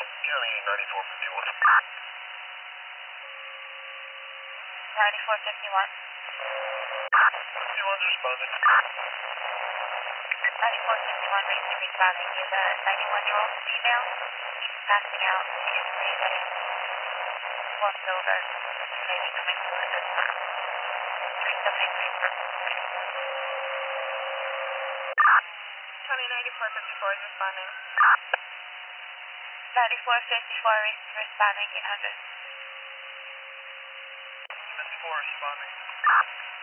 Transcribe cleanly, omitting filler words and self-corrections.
County 9451. 9451. 51's responding. 9451 Racy responding. He is a 91-year-old female. He's passing out. She is breathing. Slumped over. He may be coming to at this time. 3783 for County 9454 is responding. 9454 Racy responding. 800. 94 responding.